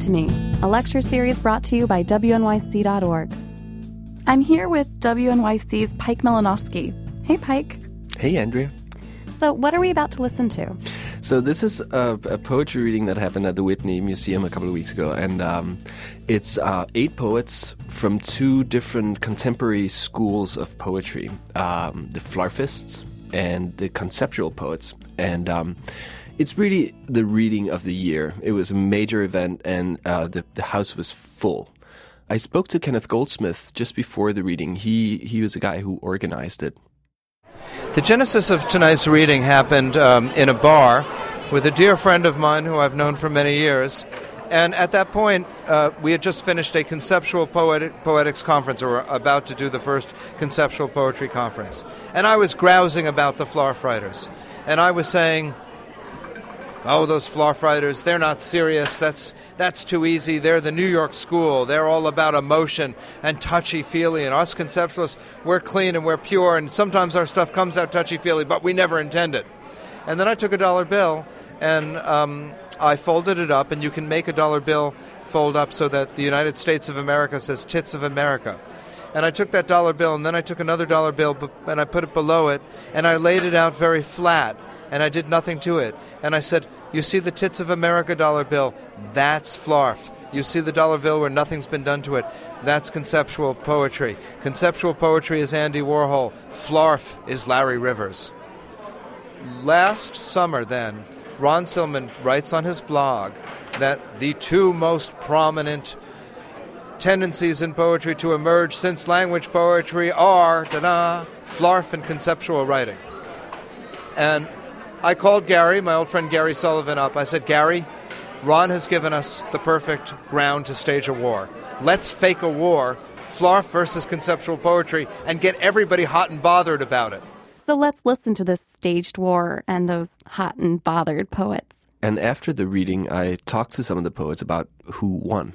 to Me, a lecture series brought to you by WNYC.org. I'm here with WNYC's Pike Malinovsky. Hey, Pike. Hey, Andrea. So what are we about to listen to? So this is a poetry reading that happened at the Whitney Museum a couple of weeks ago, and it's 8 poets from 2 different contemporary schools of poetry, the Flarfists and the conceptual poets, and it's really the reading of the year. It was a major event, and the house was full. I spoke to Kenneth Goldsmith just before the reading. He was the guy who organized it. The genesis of tonight's reading happened in a bar with a dear friend of mine who I've known for many years. And at that point, we had just finished a conceptual poetics conference, or were about to do the first conceptual poetry conference. And I was grousing about the Flarfighters. And I was saying, oh, those Flarfighters, they're not serious. That's too easy. They're the New York school. They're all about emotion and touchy-feely. And us conceptualists, we're clean and we're pure. And sometimes our stuff comes out touchy-feely, but we never intend it. And then I took a dollar bill and I folded it up. And you can make a dollar bill fold up so that the United States of America says Tits of America. And I took that dollar bill, and then I took another dollar bill and I put it below it. And I laid it out very flat. And I did nothing to it. And I said, you see the Tits of America dollar bill? That's Flarf. You see the dollar bill where nothing's been done to it? That's conceptual poetry. Conceptual poetry is Andy Warhol. Flarf is Larry Rivers. Last summer, then, Ron Silman writes on his blog that the 2 most prominent tendencies in poetry to emerge since language poetry are, Flarf and conceptual writing. And I called Gary, my old friend Gary Sullivan, up. I said, Gary, Ron has given us the perfect ground to stage a war. Let's fake a war, Flarf versus conceptual poetry, and get everybody hot and bothered about it. So let's listen to this staged war and those hot and bothered poets. And after the reading, I talked to some of the poets about who won.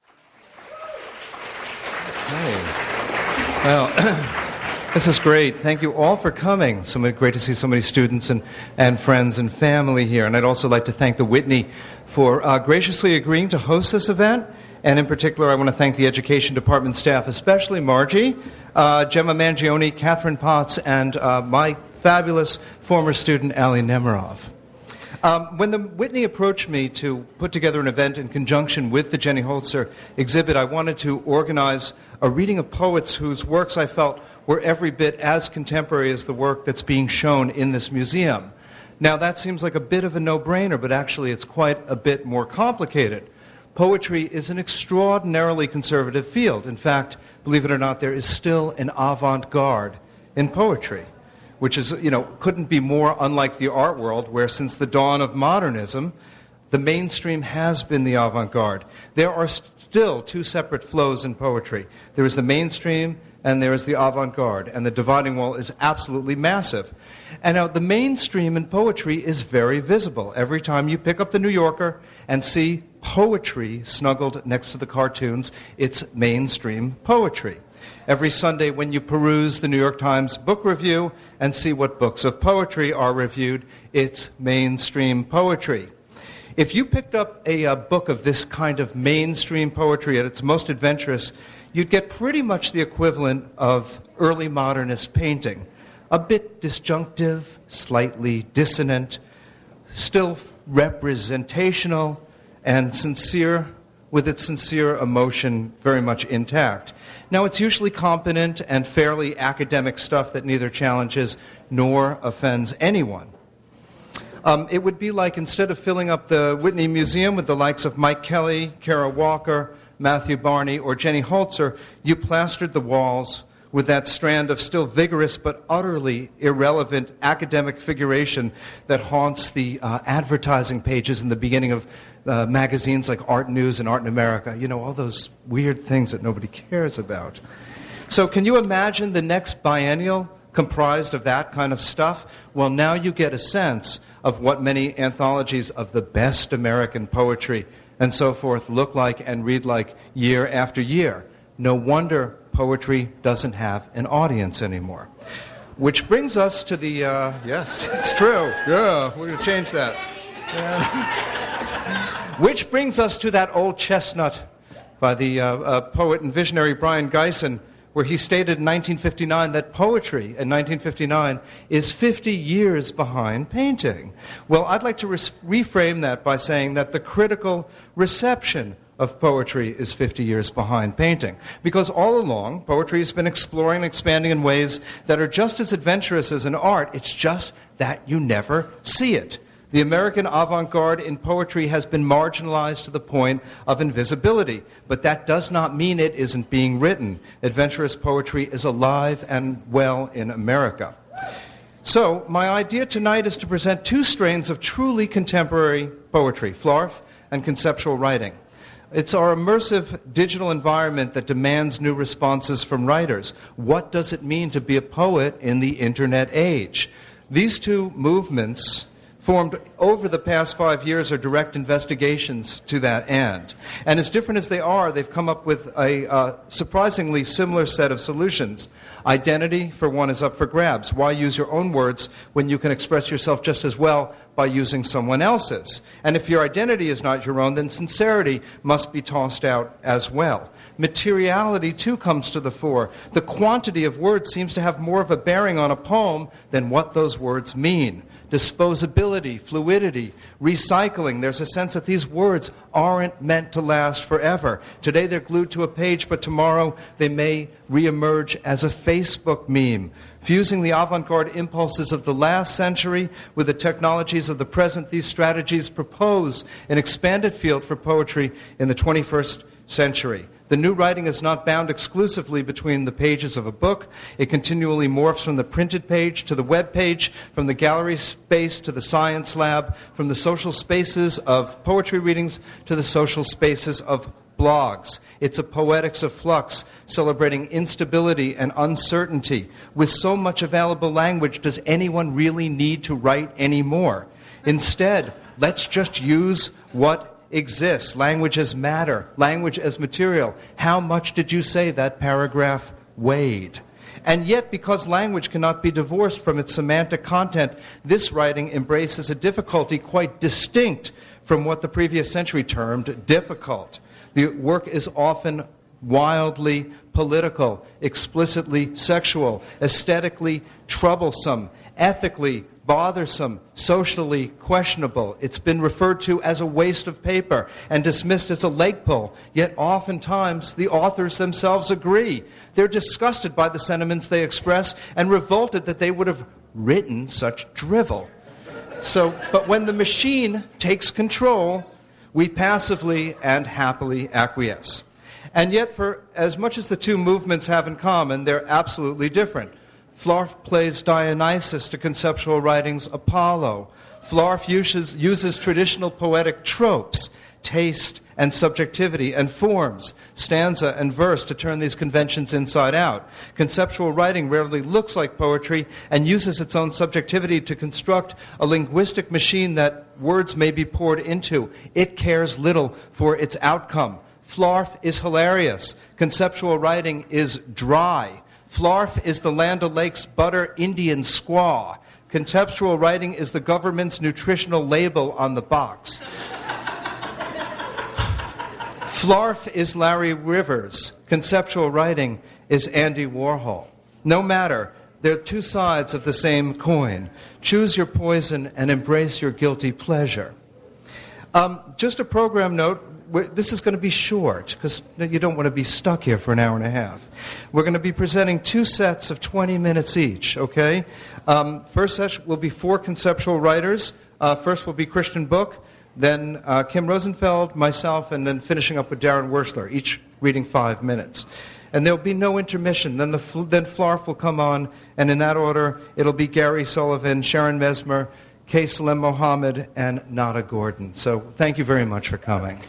Hey. Well, this is great. Thank you all for coming. Great to see so many students and friends and family here. And I'd also like to thank the Whitney for graciously agreeing to host this event. And in particular, I want to thank the Education Department staff, especially Margie, Gemma Mangione, Catherine Potts, and my fabulous former student, Ali Nemerov. When the Whitney approached me to put together an event in conjunction with the Jenny Holzer exhibit, I wanted to organize a reading of poets whose works I felt were every bit as contemporary as the work that's being shown in this museum. Now, that seems like a bit of a no-brainer, but actually it's quite a bit more complicated. Poetry is an extraordinarily conservative field. In fact, believe it or not, there is still an avant-garde in poetry, which is, couldn't be more unlike the art world, where since the dawn of modernism, the mainstream has been the avant-garde. There are still 2 separate flows in poetry. There is the mainstream and there is the avant-garde, and the dividing wall is absolutely massive. And now the mainstream in poetry is very visible. Every time you pick up the New Yorker and see poetry snuggled next to the cartoons, it's mainstream poetry. Every Sunday when you peruse the New York Times book review and see what books of poetry are reviewed, it's mainstream poetry. If you picked up a book of this kind of mainstream poetry at its most adventurous, you'd get pretty much the equivalent of early modernist painting. A bit disjunctive, slightly dissonant, still representational, and sincere, with its sincere emotion very much intact. Now, it's usually competent and fairly academic stuff that neither challenges nor offends anyone. It would be like, instead of filling up the Whitney Museum with the likes of Mike Kelly, Kara Walker, Matthew Barney, or Jenny Holzer, you plastered the walls with that strand of still vigorous but utterly irrelevant academic figuration that haunts the advertising pages in the beginning of magazines like Art News and Art in America. All those weird things that nobody cares about. So can you imagine the next biennial comprised of that kind of stuff? Well, now you get a sense of what many anthologies of the best American poetry and so forth look like and read like year after year. No wonder poetry doesn't have an audience anymore. Which brings us to the, yes, it's true. Yeah, we're going to change that. Which brings us to that old chestnut by the poet and visionary Brian Gysin, where he stated in 1959 that poetry in 1959 is 50 years behind painting. Well, I'd like to reframe that by saying that the critical reception of poetry is 50 years behind painting. Because all along, poetry has been exploring and expanding in ways that are just as adventurous as an art. It's just that you never see it. The American avant-garde in poetry has been marginalized to the point of invisibility, but that does not mean it isn't being written. Adventurous poetry is alive and well in America. So, my idea tonight is to present two strains of truly contemporary poetry, Flarf and conceptual writing. It's our immersive digital environment that demands new responses from writers. What does it mean to be a poet in the internet age? These two movements formed over the past 5 years are direct investigations to that end. And as different as they are, they've come up with a surprisingly similar set of solutions. Identity, for one, is up for grabs. Why use your own words when you can express yourself just as well by using someone else's? And if your identity is not your own, then sincerity must be tossed out as well. Materiality, too, comes to the fore. The quantity of words seems to have more of a bearing on a poem than what those words mean. Disposability, fluidity, recycling. There's a sense that these words aren't meant to last forever. Today they're glued to a page, but tomorrow they may reemerge as a Facebook meme. Fusing the avant-garde impulses of the last century with the technologies of the present, these strategies propose an expanded field for poetry in the 21st century. The new writing is not bound exclusively between the pages of a book. It continually morphs from the printed page to the web page, from the gallery space to the science lab, from the social spaces of poetry readings to the social spaces of blogs. It's a poetics of flux, celebrating instability and uncertainty. With so much available language, does anyone really need to write anymore? Instead, let's just use what exists. Language as matter, language as material. How much did you say that paragraph weighed? And yet, because language cannot be divorced from its semantic content, this writing embraces a difficulty quite distinct from what the previous century termed difficult. The work is often wildly political, explicitly sexual, aesthetically troublesome, ethically bothersome, socially questionable. It's been referred to as a waste of paper and dismissed as a leg pull. Yet oftentimes the authors themselves agree. They're disgusted by the sentiments they express and revolted that they would have written such drivel. But when the machine takes control, we passively and happily acquiesce. And yet, for as much as the two movements have in common, they're absolutely different. Flarf plays Dionysus to conceptual writing's Apollo. Flarf uses traditional poetic tropes, taste and subjectivity and forms, stanza and verse to turn these conventions inside out. Conceptual writing rarely looks like poetry and uses its own subjectivity to construct a linguistic machine that words may be poured into. It cares little for its outcome. Flarf is hilarious. Conceptual writing is dry. Flarf is the Land O'Lakes butter Indian squaw. Conceptual writing is the government's nutritional label on the box. Flarf is Larry Rivers. Conceptual writing is Andy Warhol. No matter, they're two sides of the same coin. Choose your poison and embrace your guilty pleasure. Just a program note. This is going to be short because you don't want to be stuck here for an hour and a half. We're going to be presenting two sets of 20 minutes each, okay? First session will be 4 conceptual writers. First will be Christian Book, then Kim Rosenfeld, myself, and then finishing up with Darren Wuerstler, each reading 5 minutes. And there'll be no intermission. Then Flarf will come on, and in that order, it'll be Gary Sullivan, Sharon Mesmer, K. Salem Mohammed, and Nada Gordon. So thank you very much for coming.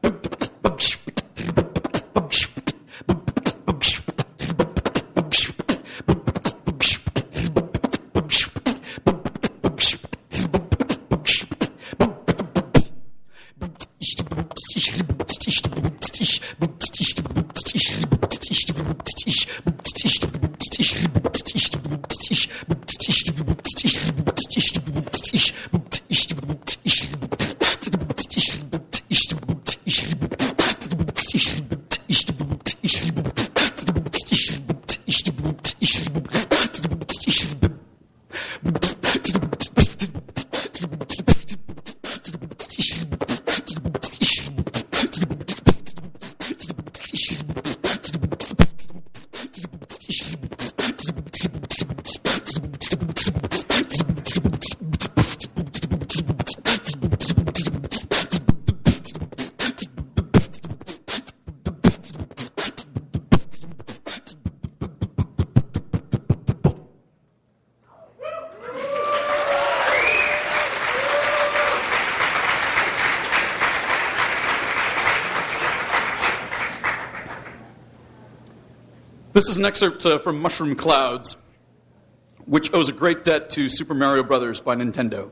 This is an excerpt from Mushroom Clouds, which owes a great debt to Super Mario Bros. By Nintendo.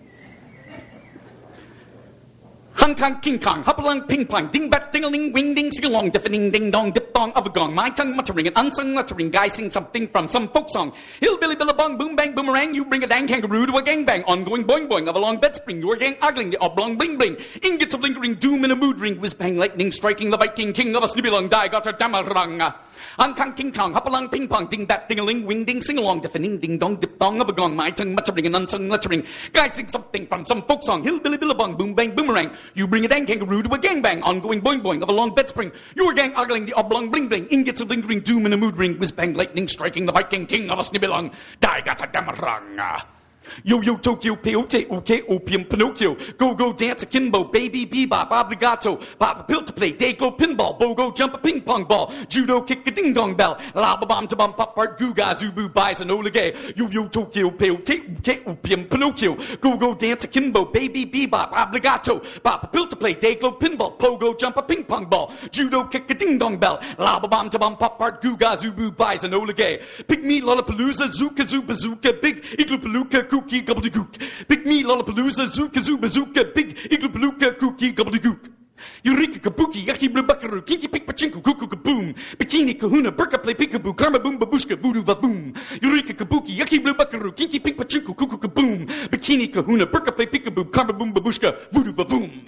Hong Kong, King Kong, hop-along, ping-pong, ding-bat, ding-a-ling, wing-ding, sing-along, dip-a-ding, ding-dong, dip-dong of a gong, my tongue muttering, an unsung muttering, guy sing something from some folk song. Hillbilly-billabong, boom-bang, boomerang, you bring a dang kangaroo to a gangbang, ongoing boing-boing of a long bed spring, your gang ogling, the oblong bling-bling, ingots of lingering doom in a mood ring, whiz-bang, lightning, striking the Viking king of a snippy-long, die, got a damarang. Hong Kong, King Kong, hop-along, ping-pong, ding-bat, ding-a-ling, wing-ding, sing-along, dip-a-ding, ding-dong, dip-dong of a gong, my tongue muttering, an unsung muttering, guy sing something from some folk song. Hillbilly-billabong, boom-bang, boomerang, you bring a dang kangaroo to a gangbang, ongoing boing-boing of a long bed spring, your gang ogling, the oblong bling-bling, ingots of lingering doom in a mood ring, whiz-bang, lightning, striking the Viking king of a snippy-long, die, got a damarang. Yo-yo Tokyo, peyote, okay, opium, Pinocchio, go-go dance akimbo, baby bebop, obligato, pop a pill to play, day-glow pinball, bogo jump a ping-pong ball, judo kick a ding-dong bell, laba-bomb-to-bum, pop-part, goo-ga, zubu, bison, oligay, yo-yo Tokyo, peyote, okay, opium, Pinocchio, go-go dance akimbo, baby bebop, obligato, pop a pill to play, day-glow pinball, pogo jump a ping-pong ball, judo kick a ding-dong bell, laba-bomb-to-bum, pop-part, goo-ga, zubu, bison, oligay, pygmy, lollapalooza, zooka, bazooka, big igloo-palooka, kooky gobbledygook. Big me, lollapalooza, zooka, zoo, bazooka, big igloo palooka, kooky gobbledygook. Eureka, kabuki, yucky blue buckaroo, kinky pink pachinko, cuckoo kaboom. Bikini, kahuna, burka play peekaboo, karma boom, babushka, voodoo vavoom. Eureka, kabuki, yucky blue buckaroo, kinky pink pachinko, cuckoo kaboom. Bikini, kahuna, burka play peekaboo, karma boom, babushka, voodoo vavoom.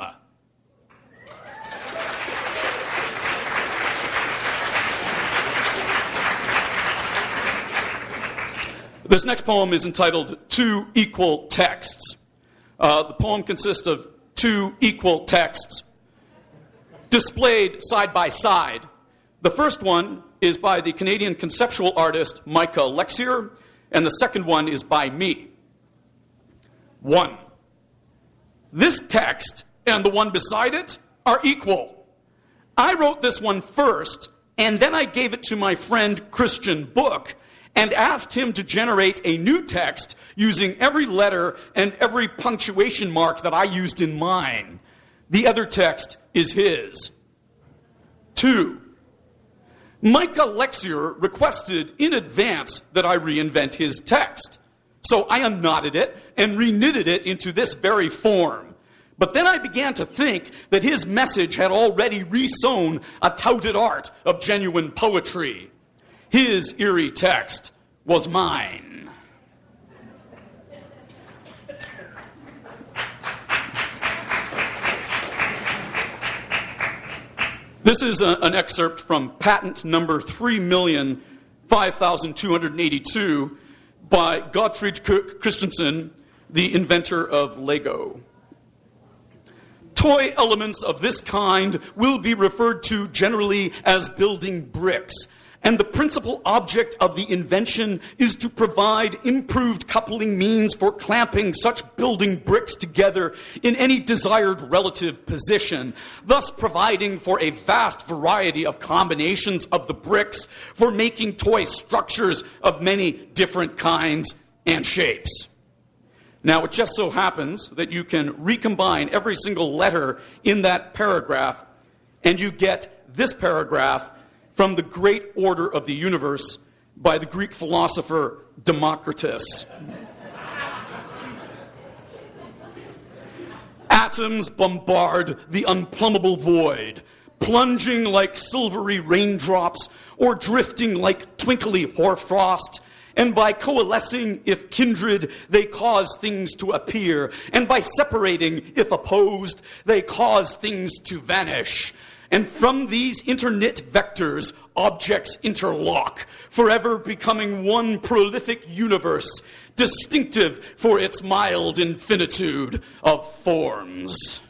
This next poem is entitled Two Equal Texts. The poem consists of two equal texts displayed side by side. The first one is by the Canadian conceptual artist Micah Lexier, and the second one is by me. 1. This text and the one beside it are equal. I wrote this one first, and then I gave it to my friend Christian Book, and asked him to generate a new text using every letter and every punctuation mark that I used in mine. The other text is his. 2. Micah Lexier requested in advance that I reinvent his text. So I unknotted it and reknitted it into this very form. But then I began to think that his message had already resown a touted art of genuine poetry. His eerie text was mine. This is an excerpt from patent number 3,005,282 by Gottfried Christensen, the inventor of Lego. Toy elements of this kind will be referred to generally as building bricks, and the principal object of the invention is to provide improved coupling means for clamping such building bricks together in any desired relative position, thus providing for a vast variety of combinations of the bricks for making toy structures of many different kinds and shapes. Now, it just so happens that you can recombine every single letter in that paragraph And you get this paragraph from The Great Order of the Universe by the Greek philosopher Democritus. Atoms bombard the unplumbable void, plunging like silvery raindrops or drifting like twinkly hoarfrost. And by coalescing, if kindred, they cause things to appear. And by separating, if opposed, they cause things to vanish. And from these interknit vectors, objects interlock, forever becoming one prolific universe, distinctive for its mild infinitude of forms.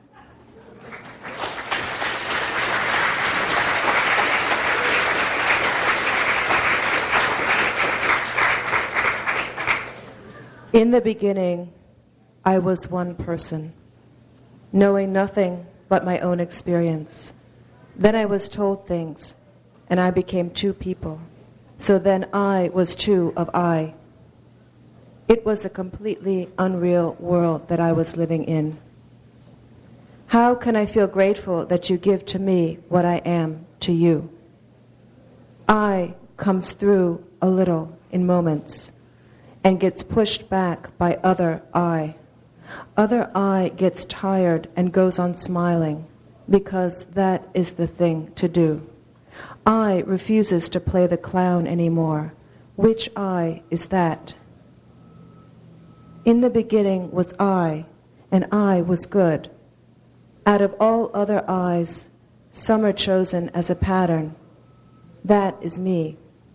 In the beginning, I was one person, knowing nothing but my own experience. Then I was told things, and I became two people. So then I was two of I. It was a completely unreal world that I was living in. How can I feel grateful that you give to me what I am to you? I comes through a little in moments and gets pushed back by other I. Other I gets tired and goes on smiling because that is the thing to do. I refuses to play the clown anymore. Which I is that? In the beginning was I, and I was good. Out of all other I's, some are chosen as a pattern. That is me.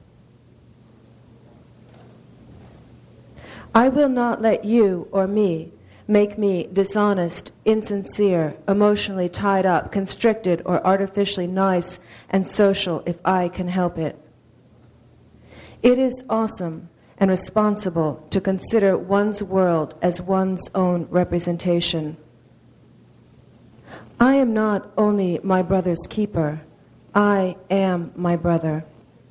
I will not let you or me make me dishonest, insincere, emotionally tied up, constricted, or artificially nice and social if I can help it. It is awesome and responsible to consider one's world as one's own representation. I am not only my brother's keeper, I am my brother.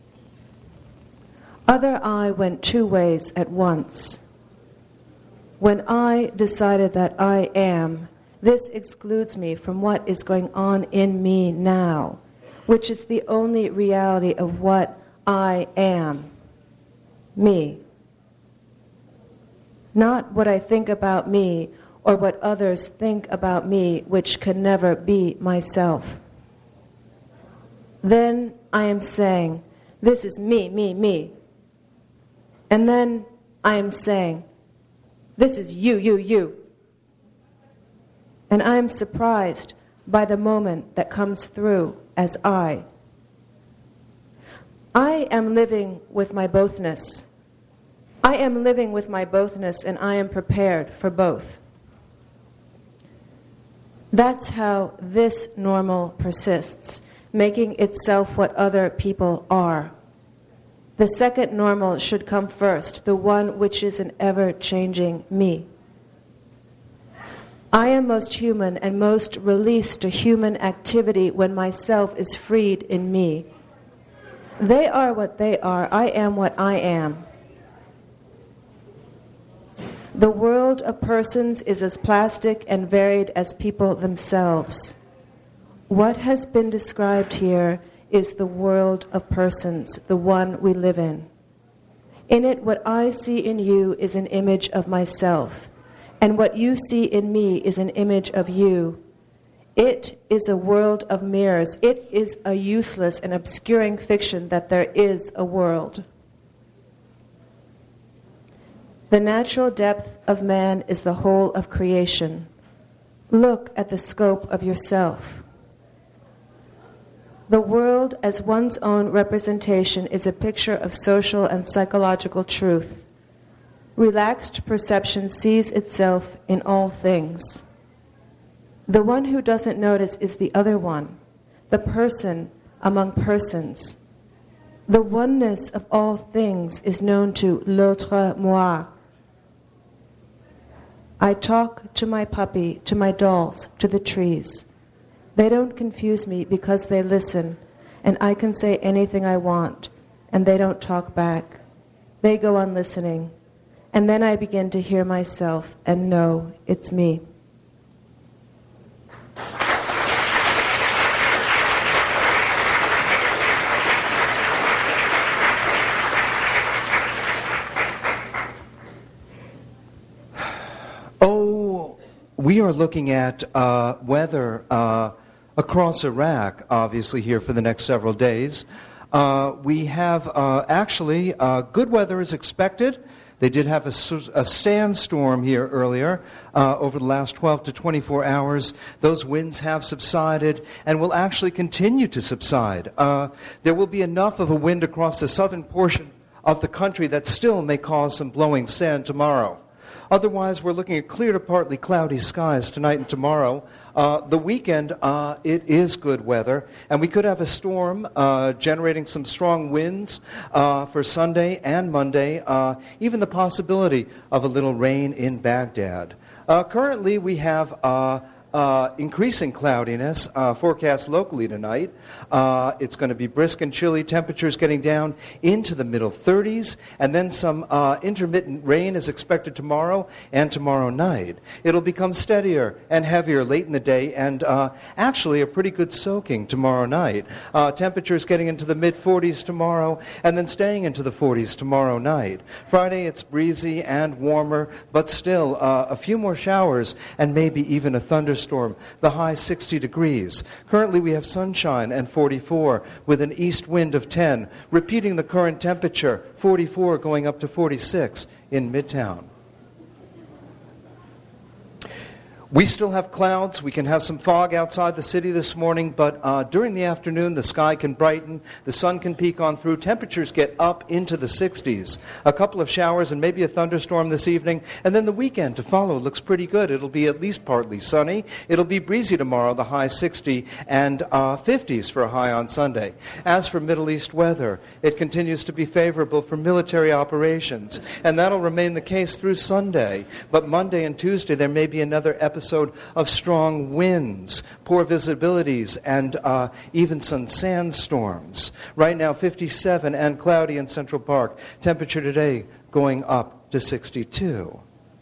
Other I went two ways at once. When I decided that I am, this excludes me from what is going on in me now, which is the only reality of what I am. Me. Not what I think about me or what others think about me, which can never be myself. Then I am saying, this is me, me, me. And then I am saying, this is you, you, you. And I am surprised by the moment that comes through as I. I am living with my bothness. I am living with my bothness, and I am prepared for both. That's how this normal persists, making itself what other people are. The second normal should come first, the one which is an ever-changing me. I am most human and most released to human activity when myself is freed in me. They are what they are. I am what I am. The world of persons is as plastic and varied as people themselves. What has been described here is the world of persons, the one we live in. In it, what I see in you is an image of myself, and what you see in me is an image of you. It is a world of mirrors. It is a useless and obscuring fiction that there is a world. The natural depth of man is the whole of creation. Look at the scope of yourself. The world as one's own representation is a picture of social and psychological truth. Relaxed perception sees itself in all things. The one who doesn't notice is the other one, the person among persons. The oneness of all things is known to l'autre moi. I talk to my puppy, to my dolls, to the trees. They don't confuse me because they listen, and I can say anything I want, and they don't talk back. They go on listening, and then I begin to hear myself and know it's me. are looking at weather across Iraq, obviously, here for the next several days. We have actually good weather is expected. They did have a sandstorm here earlier over the last 12 to 24 hours. Those winds have subsided and will actually continue to subside. There will be enough of a wind across the southern portion of the country that still may cause some blowing sand tomorrow. Otherwise, we're looking at clear to partly cloudy skies tonight and tomorrow. The weekend, it is good weather, and we could have a storm generating some strong winds for Sunday and Monday, even the possibility of a little rain in Baghdad. Currently, we have increasing cloudiness forecast locally tonight. It's going to be brisk and chilly, temperatures getting down into the middle 30s, and then some intermittent rain is expected tomorrow and tomorrow night. It'll become steadier and heavier late in the day, and actually a pretty good soaking tomorrow night. Temperatures getting into the mid-40s tomorrow, and then staying into the 40s tomorrow night. Friday, it's breezy and warmer, but still a few more showers and maybe even a thunderstorm. The high 60 degrees. Currently we have sunshine and 44 with an east wind of 10, repeating the current temperature, 44 going up to 46 in Midtown. We still have clouds. We can have some fog outside the city this morning, but during the afternoon, the sky can brighten, the sun can peek on through, temperatures get up into the 60s. A couple of showers and maybe a thunderstorm this evening, and then the weekend to follow looks pretty good. It'll be at least partly sunny. It'll be breezy tomorrow, the high 60, and 50s for a high on Sunday. As for Middle East weather, it continues to be favorable for military operations, and that'll remain the case through Sunday. But Monday and Tuesday, there may be another episode of strong winds, poor visibilities, and even some sandstorms. Right now, 57 and cloudy in Central Park. Temperature today going up to 62.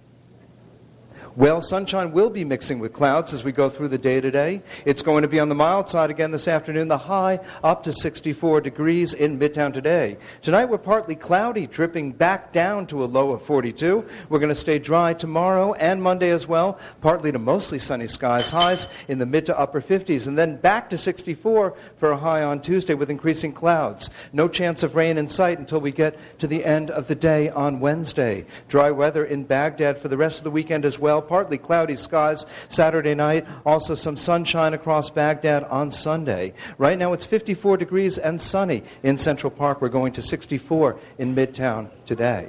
Well, sunshine will be mixing with clouds as we go through the day today. It's going to be on the mild side again this afternoon, the high up to 64 degrees in Midtown today. Tonight we're partly cloudy, dripping back down to a low of 42. We're going to stay dry tomorrow and Monday as well, partly to mostly sunny skies, highs in the mid to upper 50s, and then back to 64 for a high on Tuesday with increasing clouds. No chance of rain in sight until we get to the end of the day on Wednesday. Dry weather in Baghdad for the rest of the weekend as well. Partly cloudy skies Saturday night. Also some sunshine across Baghdad on Sunday. Right now it's 54 degrees and sunny in Central Park. We're going to 64 in Midtown today.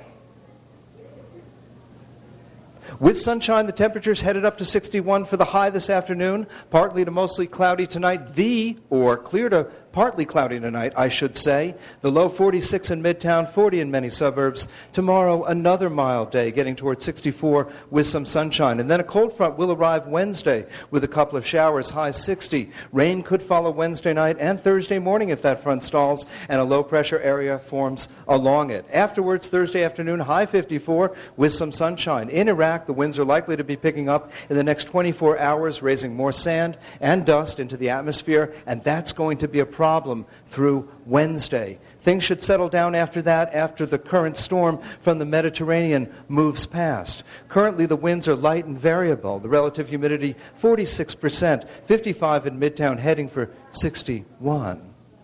With sunshine, the temperature's headed up to 61 for the high this afternoon. Partly to mostly cloudy tonight. Clear to partly cloudy tonight, I should say. The low 46 in Midtown, 40 in many suburbs. Tomorrow, another mild day, getting towards 64 with some sunshine. And then a cold front will arrive Wednesday with a couple of showers, high 60. Rain could follow Wednesday night and Thursday morning if that front stalls, and a low-pressure area forms along it. Afterwards, Thursday afternoon, high 54 with some sunshine. In Iraq, the winds are likely to be picking up in the next 24 hours, raising more sand and dust into the atmosphere, and that's going to be a problem through Wednesday. Things should settle down after that, after the current storm from the Mediterranean moves past. Currently, the winds are light and variable. The relative humidity, 46%, 55 in Midtown, heading for 61.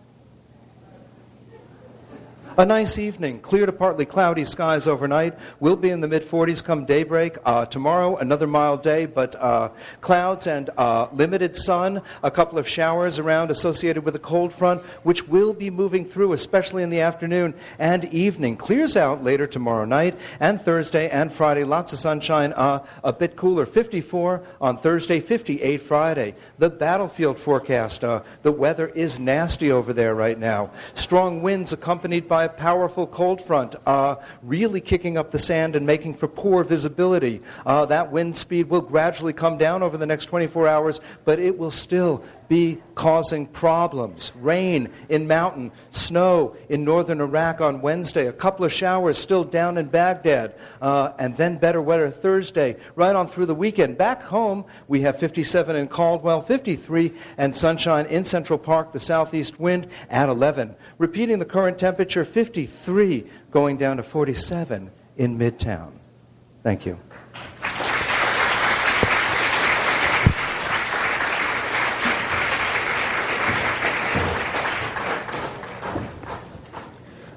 A nice evening, clear to partly cloudy skies overnight. We'll be in the mid-40s come daybreak. Tomorrow, another mild day, but clouds and limited sun. A couple of showers around associated with a cold front, which will be moving through, especially in the afternoon and evening. Clears out later tomorrow night and Thursday and Friday. Lots of sunshine, a bit cooler. 54 on Thursday, 58 Friday. The battlefield forecast. The weather is nasty over there right now. Strong winds accompanied by a powerful cold front, really kicking up the sand and making for poor visibility. That wind speed will gradually come down over the next 24 hours, but it will still be causing problems. Rain in Mountain, snow in northern Iraq on Wednesday, a couple of showers still down in Baghdad, and then better weather Thursday, right on through the weekend. Back home, we have 57 in Caldwell, 53, and sunshine in Central Park, the southeast wind at 11. Repeating the current temperature, 53, going down to 47 in Midtown. Thank you.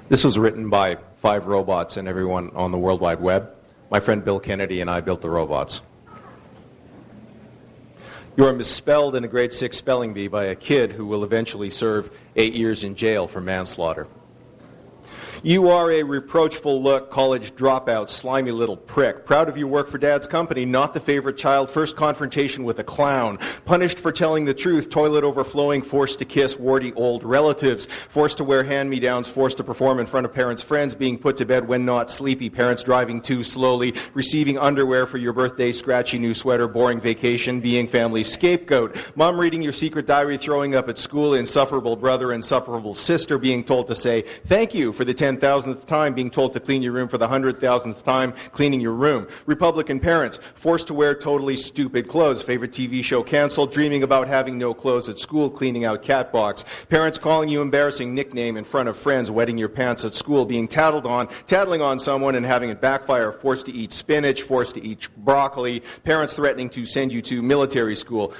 This was written by 5 robots and everyone on the World Wide Web. My friend Bill Kennedy and I built the robots. You are misspelled in a grade 6 spelling bee by a kid who will eventually serve 8 years in jail for manslaughter. You are a reproachful look, college dropout, slimy little prick. Proud of your work for Dad's company, not the favorite child, first confrontation with a clown. Punished for telling the truth, toilet overflowing, forced to kiss warty old relatives. Forced to wear hand-me-downs, forced to perform in front of parents' friends, being put to bed when not sleepy, parents driving too slowly, receiving underwear for your birthday, scratchy new sweater, boring vacation, being family scapegoat. Mom reading your secret diary, throwing up at school, insufferable brother, insufferable sister, being told to say thank you for the 10,000th time, being told to clean your room for the 100,000th time, cleaning your room. Republican parents, forced to wear totally stupid clothes. Favorite TV show canceled, dreaming about having no clothes at school, cleaning out cat box. Parents calling you embarrassing nickname in front of friends, wetting your pants at school, being tattling on someone and having it backfire. Forced to eat spinach, forced to eat broccoli. Parents threatening to send you to military school,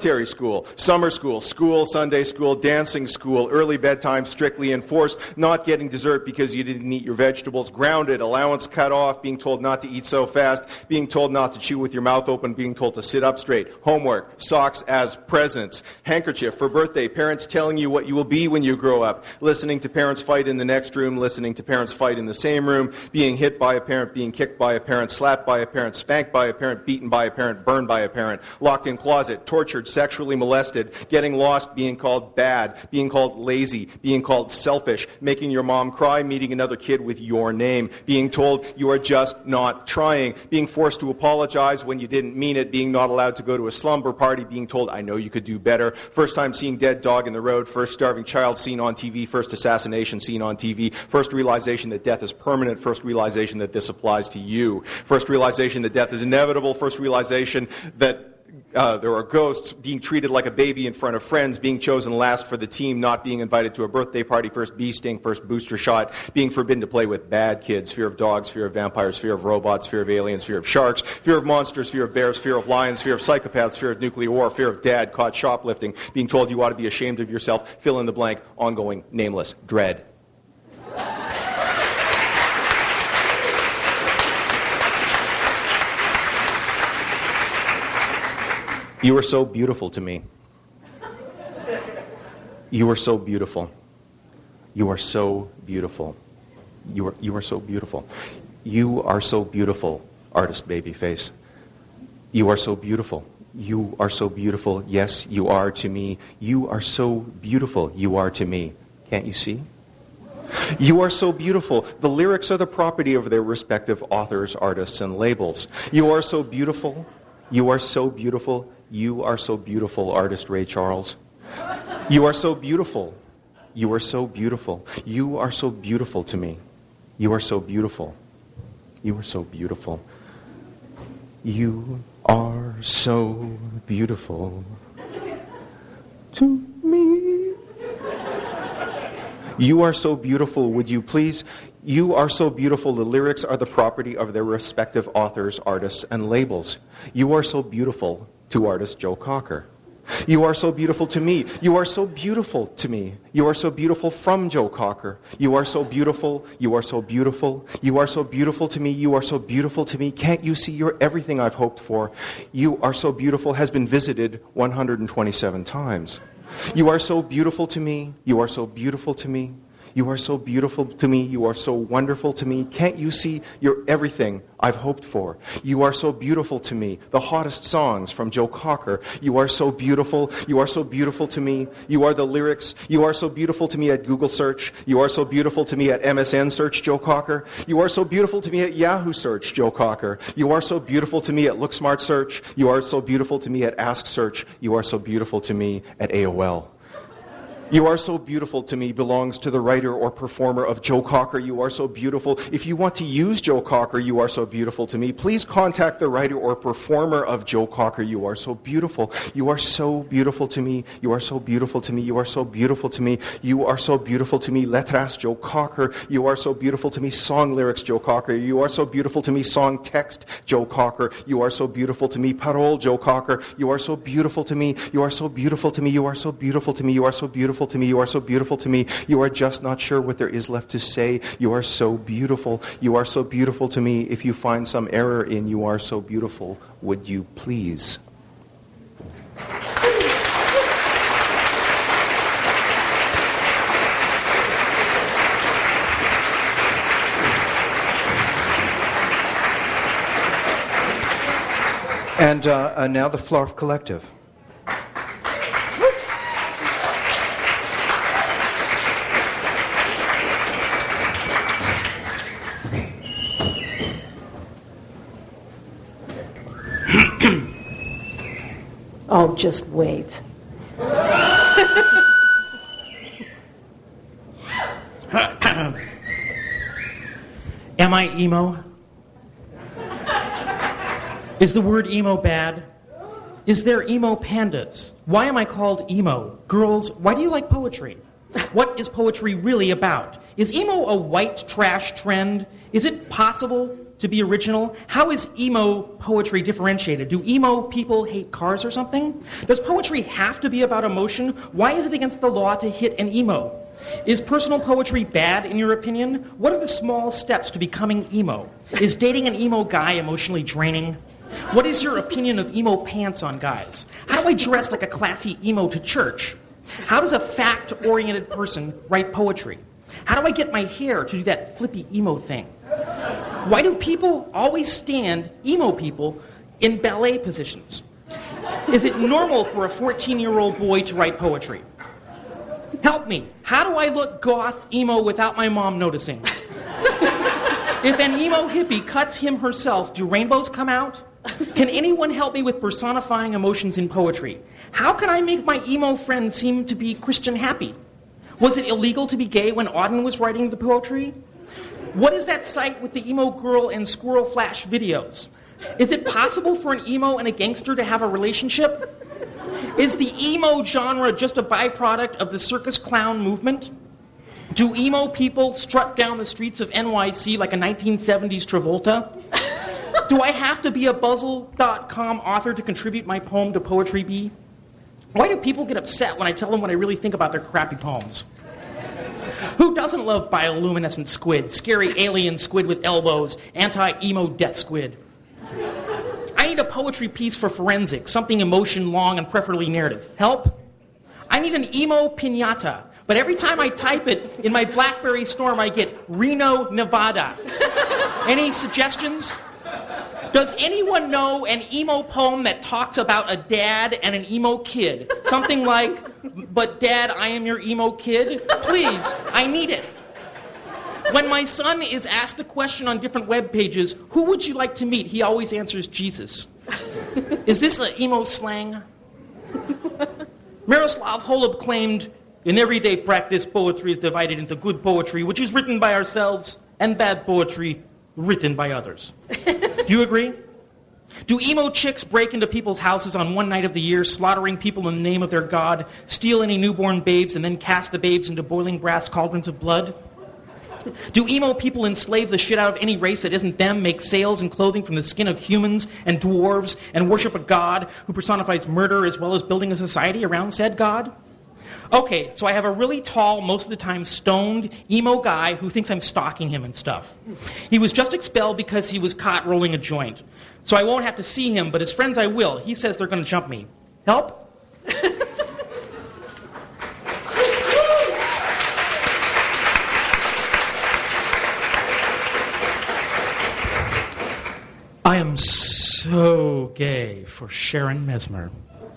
summer school, Sunday school, dancing school, early bedtime, strictly enforced, not getting dessert because you didn't eat your vegetables, grounded, allowance cut off, being told not to eat so fast, being told not to chew with your mouth open, being told to sit up straight, homework, socks as presents, handkerchief for birthday, parents telling you what you will be when you grow up, listening to parents fight in the next room, listening to parents fight in the same room, being hit by a parent, being kicked by a parent, slapped by a parent, spanked by a parent, beaten by a parent, burned by a parent, locked in closet, tortured, sexually molested, getting lost, being called bad, being called lazy, being called selfish, making your mom cry, meeting another kid with your name, being told you are just not trying, being forced to apologize when you didn't mean it, being not allowed to go to a slumber party, being told I know you could do better, first time seeing dead dog in the road, first starving child seen on TV, first assassination seen on TV, first realization that death is permanent, first realization that this applies to you, first realization that death is inevitable, first realization that there are ghosts, being treated like a baby in front of friends, being chosen last for the team, not being invited to a birthday party, first bee sting, first booster shot, being forbidden to play with bad kids, fear of dogs, fear of vampires, fear of robots, fear of aliens, fear of sharks, fear of monsters, fear of bears, fear of lions, fear of psychopaths, fear of nuclear war, fear of dad, caught shoplifting, being told you ought to be ashamed of yourself, fill in the blank, ongoing, nameless, dread. You are so beautiful to me. You are so beautiful. You are so beautiful. You are so beautiful. You are so beautiful, artist Babyface. You are so beautiful. You are so beautiful. Yes, you are to me. You are so beautiful. You are to me. Can't you see? You are so beautiful. The lyrics are the property of their respective authors, artists, and labels. You are so beautiful. You are so beautiful. You are so beautiful, artist Ray Charles. You are so beautiful. You are so beautiful. You are so beautiful to me. You are so beautiful. You are so beautiful. You are so beautiful to me. You are so beautiful, would you please? You are so beautiful. The lyrics are the property of their respective authors, artists, and labels. You are so beautiful to artist Joe Cocker. You are so beautiful to me. You are so beautiful to me. You are so beautiful from Joe Cocker. You are so beautiful. You are so beautiful. You are so beautiful to me. You are so beautiful to me. Can't you see you're everything I've hoped for? You are so beautiful has been visited 127 times. You are so beautiful to me. You are so beautiful to me. You are so beautiful to me. You are so wonderful to me. Can't you see you're everything I've hoped for? You are so beautiful to me. The hottest songs from Joe Cocker. You are so beautiful. You are so beautiful to me. You are the lyrics. You are so beautiful to me at Google search. You are so beautiful to me at MSN search, Joe Cocker. You are so beautiful to me at Yahoo search, Joe Cocker. You are so beautiful to me at LookSmart search. You are so beautiful to me at Ask search. You are so beautiful to me at AOL. You are so beautiful to me belongs to the writer or performer of Joe Cocker. You are so beautiful. If you want to use Joe Cocker, you are so beautiful to me. Please contact the writer or performer of Joe Cocker. You are so beautiful. You are so beautiful to me. You are so beautiful to me. You are so beautiful to me. You are so beautiful to me. Letras Joe Cocker. You are so beautiful to me. Song lyrics Joe Cocker. You are so beautiful to me. Song text Joe Cocker. You are so beautiful to me. Parole Joe Cocker. You are so beautiful to me. You are so beautiful to me. You are so beautiful to me. You are so beautiful beautiful to me. You are so beautiful to me. You are just not sure what there is left to say. You are so beautiful. You are so beautiful to me. If you find some error in you are so beautiful, would you please? And now the Flarf Collective. Oh, just wait. Am I emo? Is the word emo bad? Is there emo pandas? Why am I called emo? Girls, why do you like poetry? What is poetry really about? Is emo a white trash trend? Is it possible to be original? How is emo poetry differentiated? Do emo people hate cars or something? Does poetry have to be about emotion? Why is it against the law to hit an emo? Is personal poetry bad in your opinion? What are the small steps to becoming emo? Is dating an emo guy emotionally draining? What is your opinion of emo pants on guys? How do I dress like a classy emo to church? How does a fact-oriented person write poetry? How do I get my hair to do that flippy emo thing? Why do people always stand, emo people, in ballet positions? Is it normal for a 14-year-old boy to write poetry? Help me. How do I look goth emo without my mom noticing? If an emo hippie cuts him herself, do rainbows come out? Can anyone help me with personifying emotions in poetry? How can I make my emo friend seem to be Christian happy? Was it illegal to be gay when Auden was writing the poetry? What is that site with the emo girl and squirrel flash videos? Is it possible for an emo and a gangster to have a relationship? Is the emo genre just a byproduct of the circus clown movement? Do emo people strut down the streets of NYC like a 1970s Travolta? Do I have to be a Buzzle.com author to contribute my poem to Poetry Bee? Why do people get upset when I tell them what I really think about their crappy poems? Who doesn't love bioluminescent squid, scary alien squid with elbows, anti-emo death squid? I need a poetry piece for forensics, something emotion long and preferably narrative. Help? I need an emo piñata, but every time I type it in my BlackBerry Storm, I get Reno, Nevada. Any suggestions? Does anyone know an emo poem that talks about a dad and an emo kid? Something like, "But Dad, I am your emo kid." Please, I need it. When my son is asked the question on different web pages, "Who would you like to meet?" he always answers Jesus. Is this an emo slang? Miroslav Holub claimed, "In everyday practice, poetry is divided into good poetry, which is written by ourselves, and bad poetry, written by others." Do you agree? Do emo chicks break into people's houses on one night of the year, slaughtering people in the name of their god, steal any newborn babes, and then cast the babes into boiling brass cauldrons of blood? Do emo people enslave the shit out of any race that isn't them, make sails and clothing from the skin of humans and dwarves, and worship a god who personifies murder as well as building a society around said god? Okay, so I have a really tall, most of the time stoned, emo guy who thinks I'm stalking him and stuff. He was just expelled because he was caught rolling a joint. So I won't have to see him, but his friends I will. He says they're going to jump me. Help? I am so gay for Sharon Mesmer.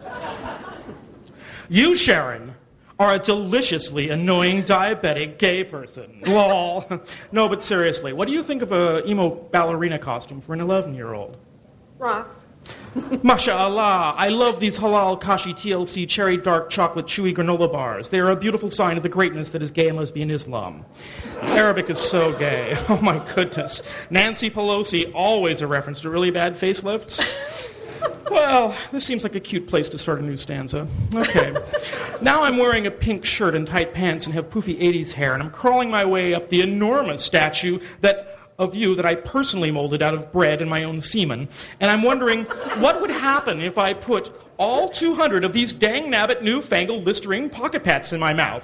You, Sharon, are a deliciously annoying diabetic gay person. Lol. No, but seriously, what do you think of a emo ballerina costume for an 11-year-old? Rocks. MashaAllah, I love these halal kashi TLC cherry dark chocolate chewy granola bars. They are a beautiful sign of the greatness that is gay and lesbian Islam. Arabic is so gay. Oh my goodness. Nancy Pelosi, always a reference to really bad facelifts. Well, this seems like a cute place to start a new stanza. Okay. Now I'm wearing a pink shirt and tight pants and have poofy 80s hair, and I'm crawling my way up the enormous statue of you that I personally molded out of bread and my own semen. And I'm wondering what would happen if I put all 200 of these dang nabbit newfangled Listerine pocket pats in my mouth.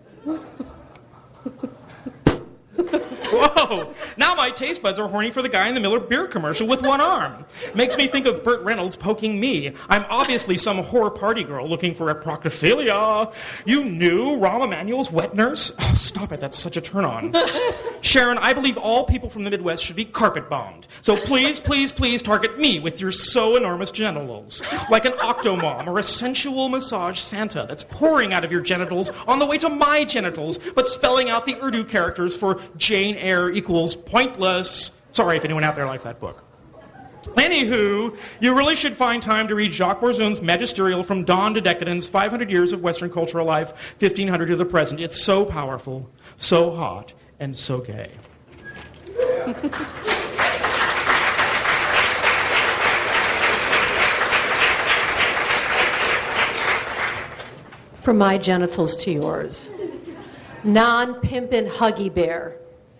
Whoa! Now my taste buds are horny for the guy in the Miller beer commercial with one arm. Makes me think of Burt Reynolds poking me. I'm obviously some whore party girl looking for a proctophilia. You knew Rahm Emanuel's wet nurse? Oh, stop it. That's such a turn-on. Sharon, I believe all people from the Midwest should be carpet-bombed. So please, please, please target me with your so enormous genitals. Like an octomom or a sensual massage Santa that's pouring out of your genitals on the way to my genitals, but spelling out the Urdu characters for Jane Eyre equals pointless. Sorry if anyone out there likes that book. Anywho, you really should find time to read Jacques Bourzoon's Magisterial from Dawn to Decadence, 500 Years of Western Cultural Life, 1500 to the Present. It's so powerful, so hot, and so gay. From my genitals to yours. Non-pimpin' Huggy Bear.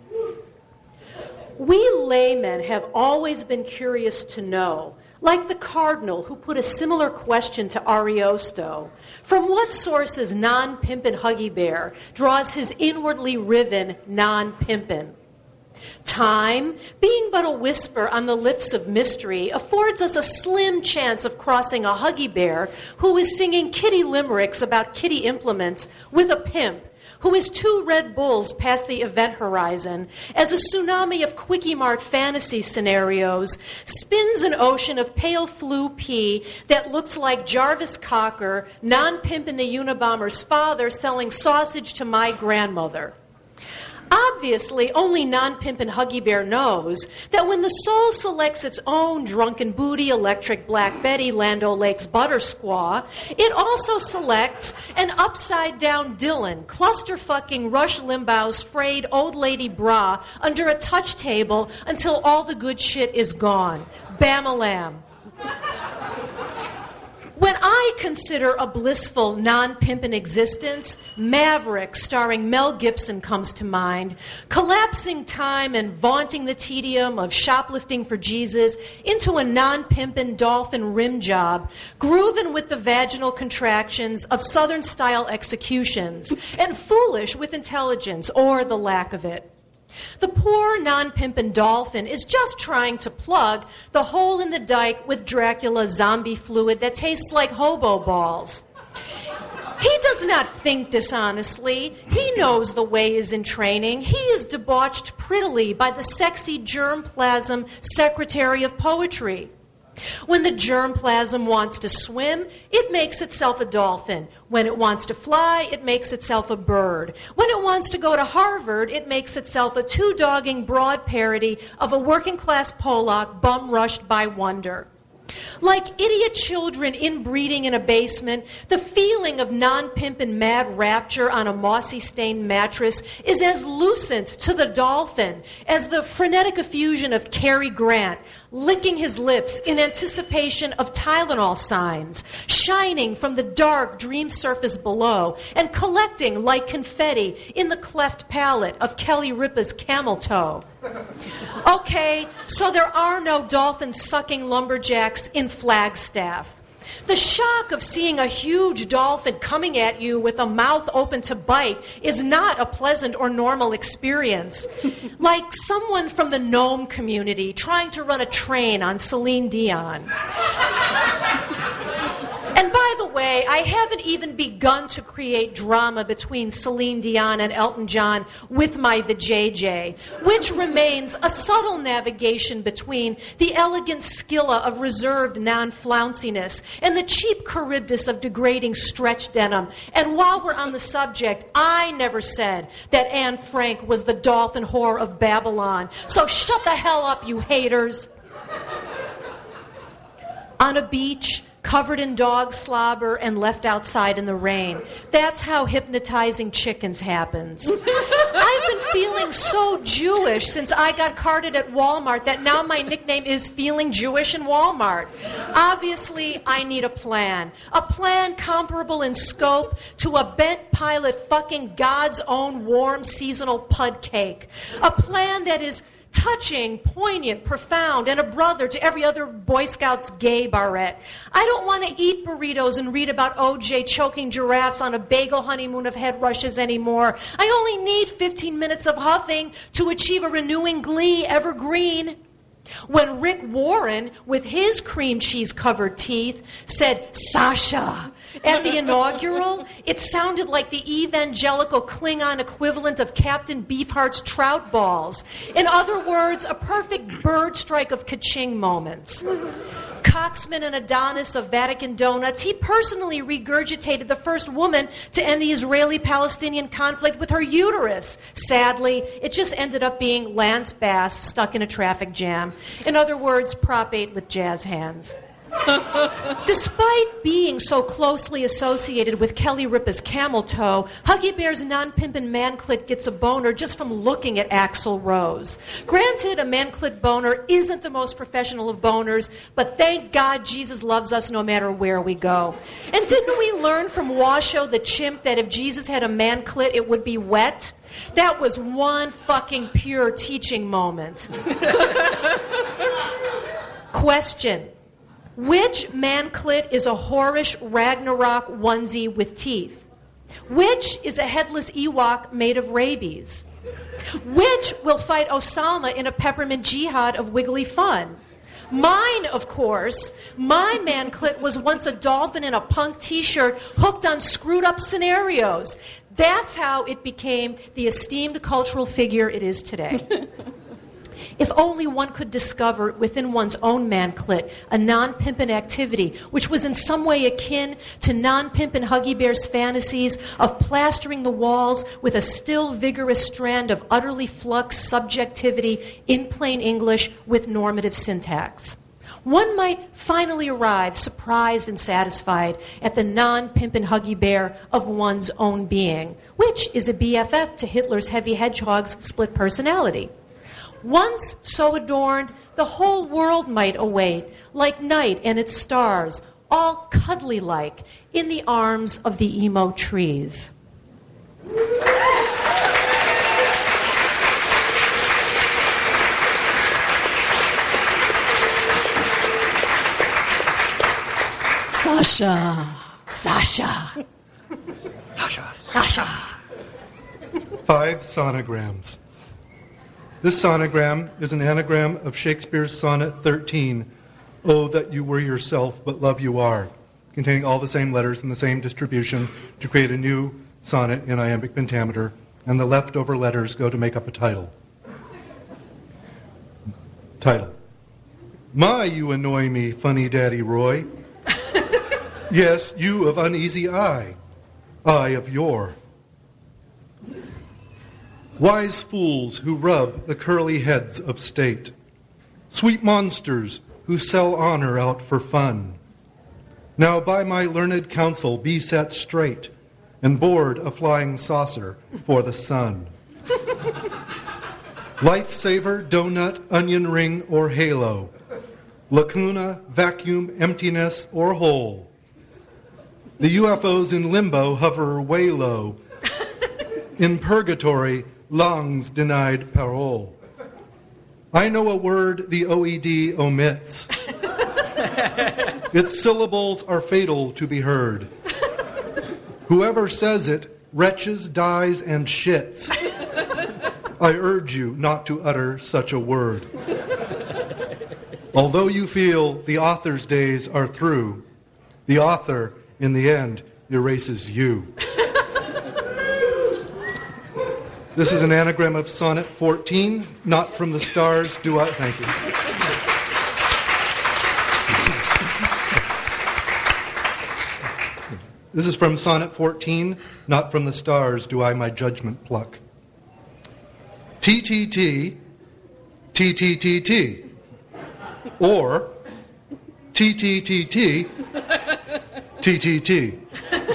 We laymen have always been curious to know, like the cardinal who put a similar question to Ariosto, from what sources non-pimpin' Huggy Bear draws his inwardly riven non-pimpin'. Time, being but a whisper on the lips of mystery, affords us a slim chance of crossing a Huggy Bear who is singing kitty limericks about kitty implements with a pimp who is 2 Red Bulls past the event horizon, as a tsunami of Quickie Mart fantasy scenarios spins an ocean of pale flu pee that looks like Jarvis Cocker, non-pimp in the Unabomber's father, selling sausage to my grandmother. Obviously, only non-pimpin' Huggy Bear knows that when the soul selects its own Drunken Booty, Electric Black Betty, Land O'Lakes Butter Squaw, it also selects an upside-down Dylan, cluster-fucking Rush Limbaugh's frayed old lady bra under a touch table until all the good shit is gone. Bam-a-lam. When I consider a blissful, non-pimpin' existence, Maverick, starring Mel Gibson, comes to mind, collapsing time and vaunting the tedium of shoplifting for Jesus into a non-pimpin' dolphin rim job, grooving with the vaginal contractions of Southern-style executions, and foolish with intelligence or the lack of it. The poor non-pimpin' dolphin is just trying to plug the hole in the dike with Dracula's zombie fluid that tastes like hobo balls. He does not think dishonestly. He knows the way is in training. He is debauched prettily by the sexy germplasm secretary of poetry. When the germplasm wants to swim, it makes itself a dolphin. When it wants to fly, it makes itself a bird. When it wants to go to Harvard, it makes itself a 2-dogging broad parody of a working-class Pollock bum-rushed by wonder. Like idiot children inbreeding in a basement, the feeling of non-pimpin' mad rapture on a mossy-stained mattress is as lucent to the dolphin as the frenetic effusion of Cary Grant licking his lips in anticipation of Tylenol signs, shining from the dark dream surface below and collecting like confetti in the cleft palate of Kelly Ripa's camel toe. Okay, so there are no dolphin-sucking lumberjacks in Flagstaff. The shock of seeing a huge dolphin coming at you with a mouth open to bite is not a pleasant or normal experience. Like someone from the gnome community trying to run a train on Celine Dion. And by the way, I haven't even begun to create drama between Celine Dion and Elton John with my vajayjay, which remains a subtle navigation between the elegant skilla of reserved non-flounciness and the cheap Charybdis of degrading stretch denim. And while we're on the subject, I never said that Anne Frank was the dolphin whore of Babylon. So shut the hell up, you haters. On a beach, covered in dog slobber and left outside in the rain. That's how hypnotizing chickens happens. I've been feeling so Jewish since I got carded at Walmart that now my nickname is Feeling Jewish in Walmart. Obviously, I need a plan comparable in scope to a bent pilot fucking God's own warm seasonal pud cake. A plan that is touching, poignant, profound, and a brother to every other Boy Scout's gay barrette. I don't want to eat burritos and read about OJ choking giraffes on a bagel honeymoon of head rushes anymore. I only need 15 minutes of huffing to achieve a renewing glee evergreen. When Rick Warren, with his cream cheese-covered teeth, said, "Sasha," at the inaugural, it sounded like the evangelical Klingon equivalent of Captain Beefheart's trout balls. In other words, a perfect bird strike of ka-ching moments. Coxman and Adonis of Vatican Donuts, he personally regurgitated the first woman to end the Israeli-Palestinian conflict with her uterus. Sadly, it just ended up being Lance Bass stuck in a traffic jam. In other words, Prop 8 with jazz hands. Despite being so closely associated with Kelly Ripa's camel toe, Huggy Bear's non-pimpin' man-clit gets a boner just from looking at Axl Rose. Granted, a man-clit boner isn't the most professional of boners, but thank God Jesus loves us no matter where we go. And didn't we learn from Washoe the chimp that if Jesus had a man-clit, it would be wet? That was one fucking pure teaching moment. Question. Which man-clit is a whorish Ragnarok onesie with teeth? Which is a headless Ewok made of rabies? Which will fight Osama in a peppermint jihad of wiggly fun? Mine, of course. My man-clit was once a dolphin in a punk t-shirt hooked on screwed-up scenarios. That's how it became the esteemed cultural figure it is today. If only one could discover within one's own man-clit a non-pimpin' activity which was in some way akin to non-pimpin' Huggy Bear's fantasies of plastering the walls with a still vigorous strand of utterly fluxed subjectivity in plain English with normative syntax. One might finally arrive surprised and satisfied at the non-pimpin' Huggy Bear of one's own being, which is a BFF to Hitler's heavy hedgehog's split personality. Once so adorned, the whole world might await, like night and its stars, all cuddly-like, in the arms of the emo trees. Sasha. Sasha. Sasha. Sasha. 5 sonograms. This sonogram is an anagram of Shakespeare's Sonnet 13, "Oh, that you were yourself, but love you are," containing all the same letters in the same distribution to create a new sonnet in iambic pentameter, and the leftover letters go to make up a title. Title. My, you annoy me, funny Daddy Roy. Yes, you of uneasy eye, I of yore. Wise fools who rub the curly heads of state, sweet monsters who sell honor out for fun, now by my learned counsel be set straight and board a flying saucer for the sun. Lifesaver, donut, onion ring, or halo, lacuna, vacuum, emptiness, or hole. The UFOs in limbo hover way low. In purgatory, lungs denied parole. I know a word the OED omits. Its syllables are fatal to be heard. Whoever says it retches, dies, and shits. I urge you not to utter such a word. Although you feel the author's days are through, the author, in the end, erases you. This is an anagram of Sonnet 14, not from the stars do I... Thank you. This is from Sonnet 14, not from the stars do I my judgment pluck. TTT, TTTT, or TTTT, TTT.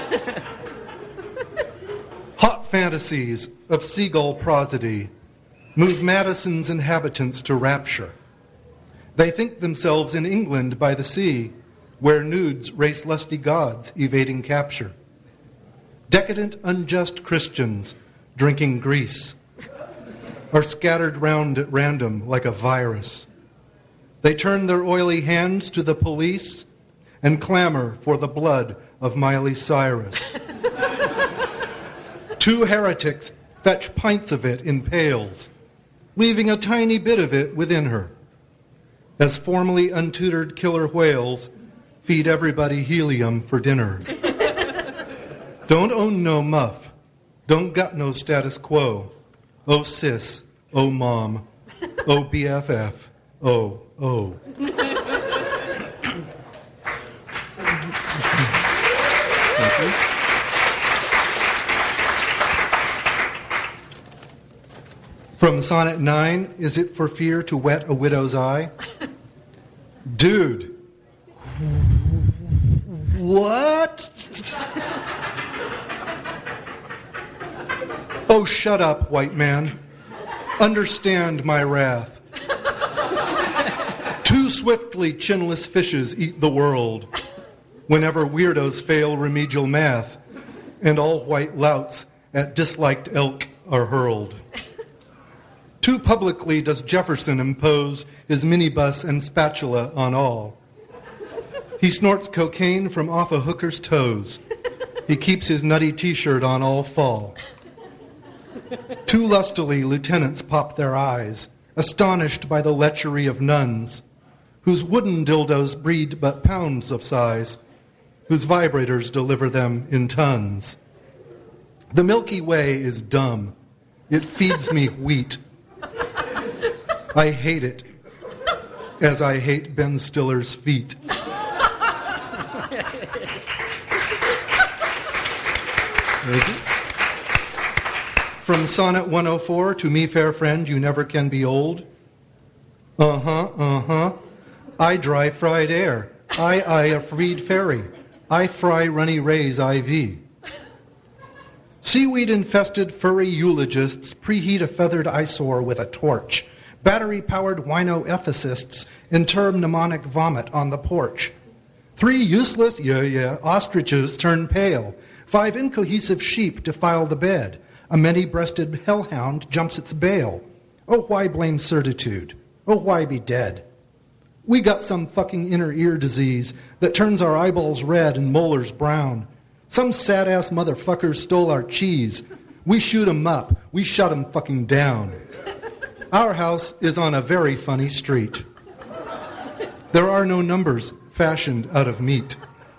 Hot fantasies of seagull prosody move Madison's inhabitants to rapture. They think themselves in England by the sea, where nudes race lusty gods evading capture. Decadent, unjust Christians drinking grease. are scattered round at random like a virus. They turn their oily hands to the police and clamor for the blood of Miley Cyrus. 2 heretics fetch pints of it in pails, leaving a tiny bit of it within her, as formerly untutored killer whales feed everybody helium for dinner. Don't own no muff. Don't got no status quo. Oh sis, oh mom, oh BFF, oh. From Sonnet 9, Is It for Fear to Wet a Widow's Eye? Dude. What? Oh, shut up, white man. Understand my wrath. 2 swiftly chinless fishes eat the world whenever weirdos fail remedial math and all white louts at disliked elk are hurled. Too publicly does Jefferson impose his minibus and spatula on all. He snorts cocaine from off a hooker's toes. He keeps his nutty t-shirt on all fall. Too lustily lieutenants pop their eyes, astonished by the lechery of nuns, whose wooden dildos breed but pounds of size, whose vibrators deliver them in tons. The Milky Way is dumb. It feeds me wheat. I hate it, as I hate Ben Stiller's feet. From Sonnet 104, To Me, Fair Friend, You Never Can Be Old. I dry fried air. I a freed fairy. I fry runny rays IV. Seaweed-infested furry eulogists preheat a feathered eyesore with a torch. Battery-powered wino-ethicists inter mnemonic vomit on the porch. 3 useless, ostriches turn pale. 5 incohesive sheep defile the bed. A many-breasted hellhound jumps its bail. Oh, why blame certitude? Oh, why be dead? We got some fucking inner ear disease that turns our eyeballs red and molars brown. Some sad-ass motherfuckers stole our cheese. We shoot 'em up. We shut 'em fucking down. Our house is on a very funny street. There are no numbers fashioned out of meat.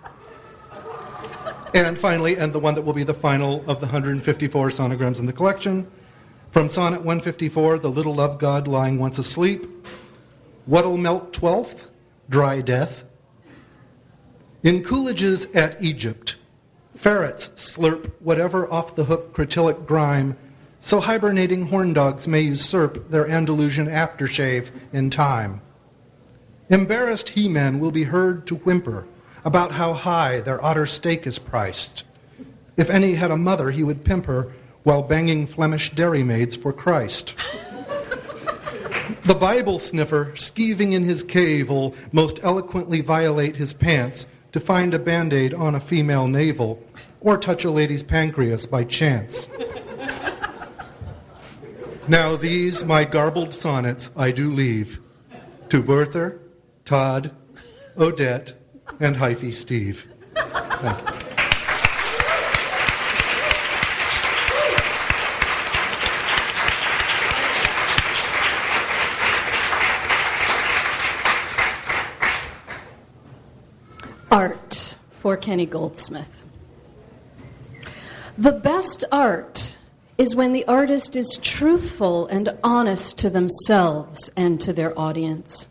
And finally, and the one that will be the final of the 154 sonograms in the collection, from Sonnet 154, The Little Love God Lying Once Asleep. What'll melt 12th? Dry death. In Coolidge's At Egypt, ferrets slurp whatever off-the-hook cretilic grime, so hibernating horn dogs may usurp their Andalusian aftershave in time. Embarrassed he-men will be heard to whimper about how high their otter steak is priced. If any had a mother, he would pimp her while banging Flemish dairymaids for Christ. The Bible sniffer, skeeving in his cave, will most eloquently violate his pants to find a Band-Aid on a female navel or touch a lady's pancreas by chance. Now these, my garbled sonnets, I do leave to Werther, Todd, Odette, and Hyphy Steve. Thank you. Art for Kenny Goldsmith. The best art is when the artist is truthful and honest to themselves and to their audience.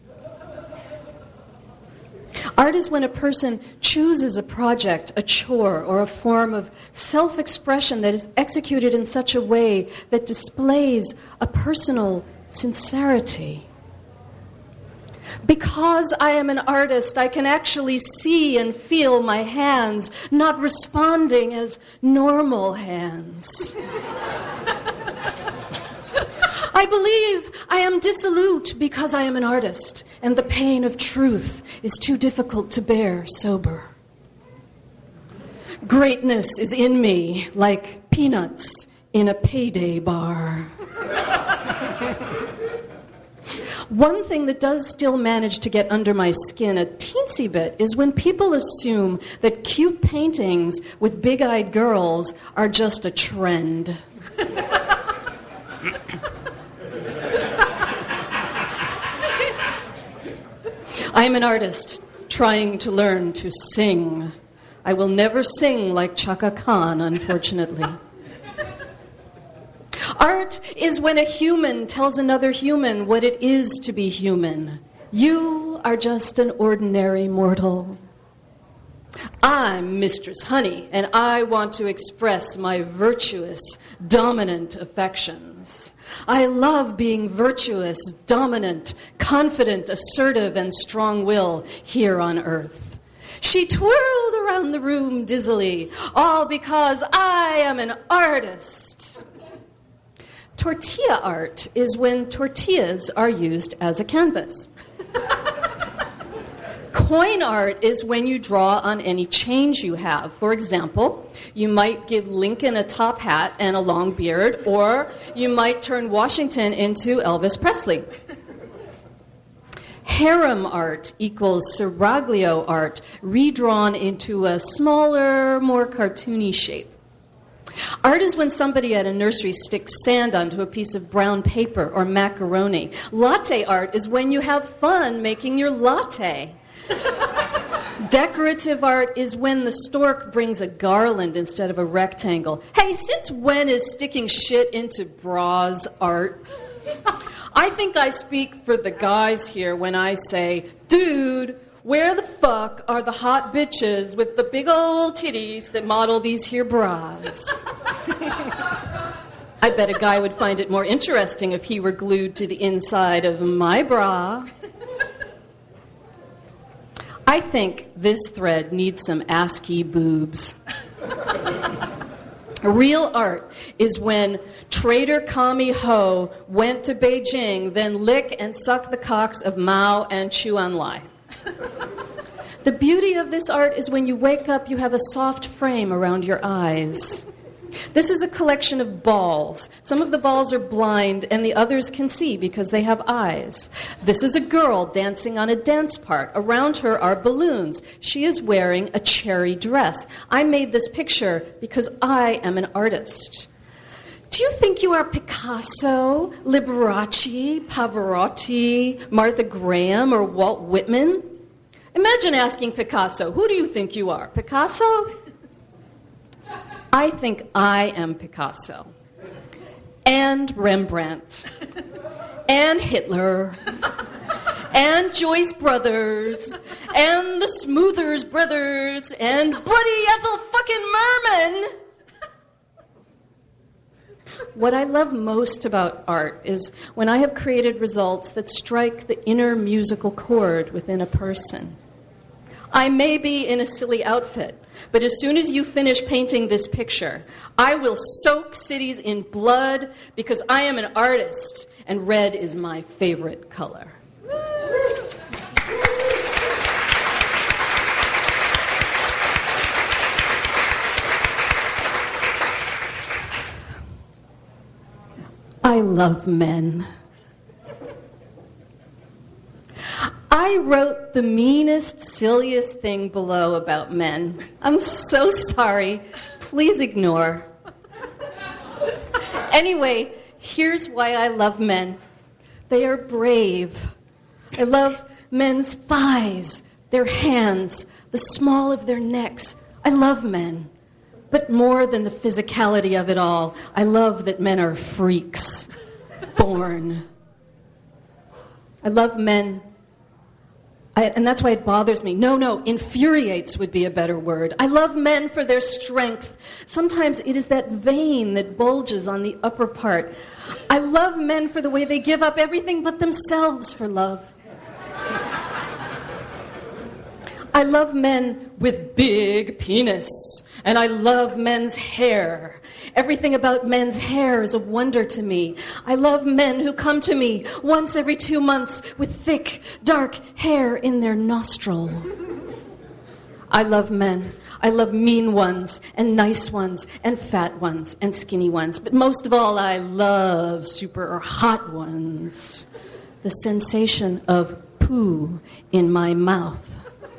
Art is when a person chooses a project, a chore, or a form of self-expression that is executed in such a way that displays a personal sincerity. Because I am an artist, I can actually see and feel my hands not responding as normal hands. I believe I am dissolute because I am an artist, and the pain of truth is too difficult to bear sober. Greatness is in me like peanuts in a payday bar. One thing that does still manage to get under my skin a teensy bit is when people assume that cute paintings with big-eyed girls are just a trend. I am an artist trying to learn to sing. I will never sing like Chaka Khan, unfortunately. Art is when a human tells another human what it is to be human. You are just an ordinary mortal. I'm Mistress Honey, and I want to express my virtuous, dominant affections. I love being virtuous, dominant, confident, assertive, and strong-willed here on Earth. She twirled around the room dizzily, all because I am an artist. Tortilla art is when tortillas are used as a canvas. Coin art is when you draw on any change you have. For example, you might give Lincoln a top hat and a long beard, or you might turn Washington into Elvis Presley. Harem art equals seraglio art, redrawn into a smaller, more cartoony shape. Art is when somebody at a nursery sticks sand onto a piece of brown paper or macaroni. Latte art is when you have fun making your latte. Decorative art is when the stork brings a garland instead of a rectangle. Hey, since when is sticking shit into bras art? I think I speak for the guys here when I say, dude, where the fuck are the hot bitches with the big old titties that model these here bras? I bet a guy would find it more interesting if he were glued to the inside of my bra. I think this thread needs some ASCII boobs. Real art is when traitor Kami Ho went to Beijing, then lick and suck the cocks of Mao and Chu Enlai. The beauty of this art is when you wake up, you have a soft frame around your eyes. This is a collection of balls. Some of the balls are blind and the others can see because they have eyes. This is a girl dancing on a dance part. Around her are balloons. She is wearing a cherry dress. I made this picture because I am an artist. Do you think you are Picasso, Liberace, Pavarotti, Martha Graham, or Walt Whitman? Imagine asking Picasso, who do you think you are, Picasso? I think I am Picasso, and Rembrandt, and Hitler, and Joyce Brothers, and the Smoothers Brothers, and Bloody Ethel fucking Merman. What I love most about art is when I have created results that strike the inner musical chord within a person. I may be in a silly outfit, but as soon as you finish painting this picture, I will soak cities in blood because I am an artist, and red is my favorite color. I love men. I wrote the meanest, silliest thing below about men. I'm so sorry. Please ignore. Anyway, here's why I love men. They are brave. I love men's thighs, their hands, the small of their necks. I love men. But more than the physicality of it all, I love that men are freaks. Born. I love men. And that's why it bothers me. No, infuriates would be a better word. I love men for their strength. Sometimes it is that vein that bulges on the upper part. I love men for the way they give up everything but themselves for love. I love men with big penis. And I love men's hair. Everything about men's hair is a wonder to me. I love men who come to me once every 2 months with thick, dark hair in their nostril. I love men. I love mean ones and nice ones and fat ones and skinny ones. But most of all, I love super hot ones. The sensation of poo in my mouth.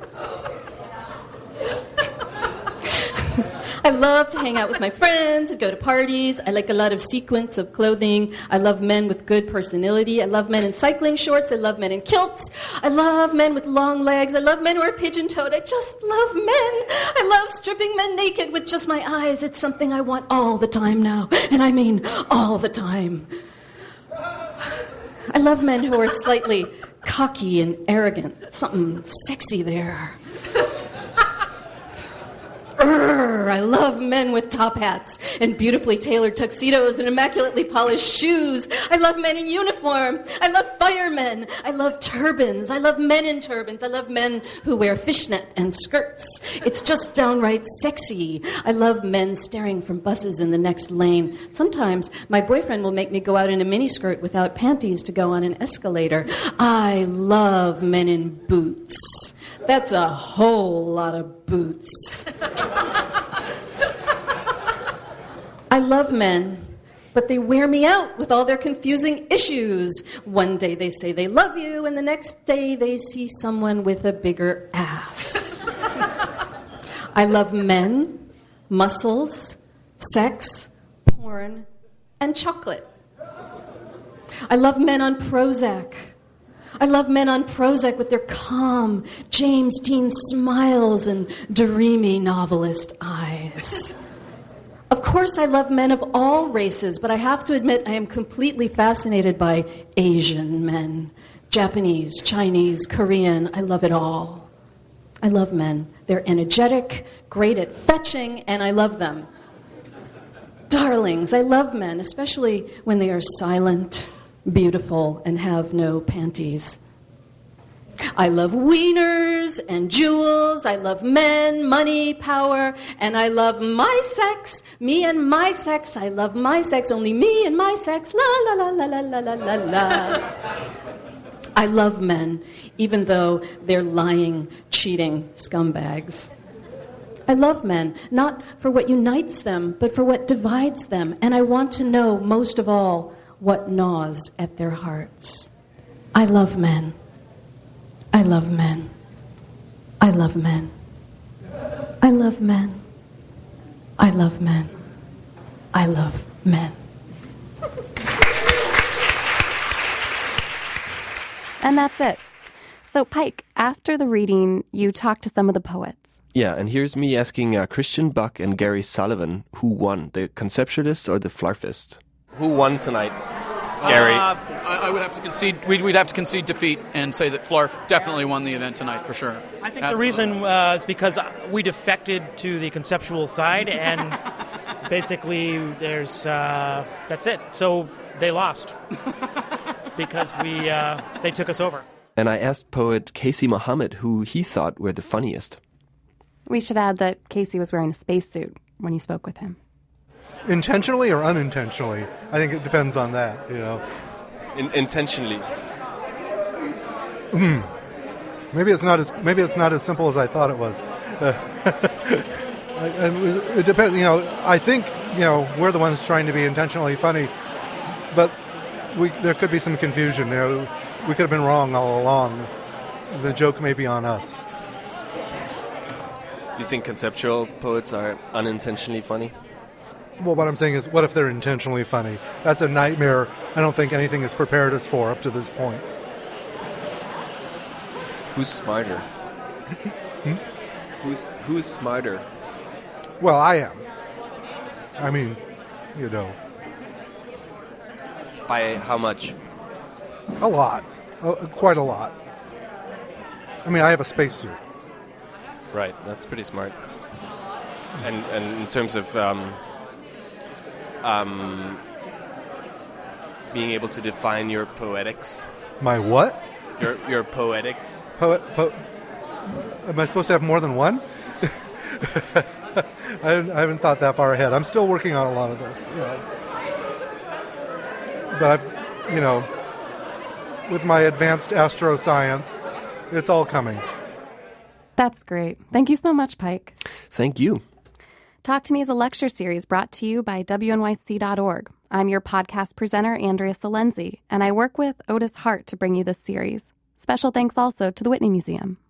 I love to hang out with my friends and go to parties. I like a lot of sequence of clothing. I love men with good personality. I love men in cycling shorts. I love men in kilts. I love men with long legs. I love men who are pigeon-toed. I just love men. I love stripping men naked with just my eyes. It's something I want all the time now. And I mean all the time. I love men who are slightly cocky and arrogant. Something sexy there. I love men with top hats and beautifully tailored tuxedos and immaculately polished shoes. I love men in uniform. I love firemen. I love turbans. I love men in turbans. I love men who wear fishnet and skirts. It's just downright sexy. I love men staring from buses in the next lane. Sometimes my boyfriend will make me go out in a miniskirt without panties to go on an escalator. I love men in boots. That's a whole lot of boots. I love men, but they wear me out with all their confusing issues. One day they say they love you, and the next day they see someone with a bigger ass. I love men, muscles, sex, porn, and chocolate. I love men on Prozac. I love men on Prozac with their calm, James Dean smiles and dreamy novelist eyes. Of course, I love men of all races, but I have to admit I am completely fascinated by Asian men. Japanese, Chinese, Korean, I love it all. I love men. They're energetic, great at fetching, and I love them. Darlings, I love men, especially when they are silent, beautiful, and have no panties. I love wieners and jewels. I love men, money, power, and I love my sex. Me and my sex. I love my sex. Only me and my sex. La la la la la la la la la. I love men, even though they're lying, cheating scumbags. I love men, not for what unites them, but for what divides them. And I want to know, most of all, what gnaws at their hearts. I love men. I love men. I love men. I love men. I love men. I love men. And that's it. So, Pike, after the reading, you talked to some of the poets. Yeah, and here's me asking Christian Buck and Gary Sullivan who won, the conceptualists or the flarfists? Who won tonight? Gary? I would have to concede. We'd have to concede defeat and say that Flarf definitely won the event tonight for sure. I think the reason is because we defected to the conceptual side, and basically there's that's it. So they lost because they took us over. And I asked poet Casey Mohammed who he thought were the funniest. We should add that Casey was wearing a spacesuit when you spoke with him. Intentionally or unintentionally? I think it depends on that, you know. Intentionally. Maybe it's not as simple as I thought it was. It depends, you know. I think, you know, we're the ones trying to be intentionally funny, but there could be some confusion there. We could have been wrong all along. The joke may be on us. You think conceptual poets are unintentionally funny? Well, what I'm saying is, what if they're intentionally funny? That's a nightmare I don't think anything has prepared us for up to this point. Who's smarter? Who's smarter? Well, I am. I mean, you know. By how much? A lot. Quite a lot. I mean, I have a spacesuit. Right, that's pretty smart. And in terms of being able to define your poetics. My what? Your poetics. Am I supposed to have more than one? I haven't thought that far ahead. I'm still working on a lot of this. You know. But I've, you know, with my advanced astroscience, it's all coming. That's great. Thank you so much, Pike. Thank you. Talk to Me is a lecture series brought to you by WNYC.org. I'm your podcast presenter, Andrea Salenzi, and I work with Otis Hart to bring you this series. Special thanks also to the Whitney Museum.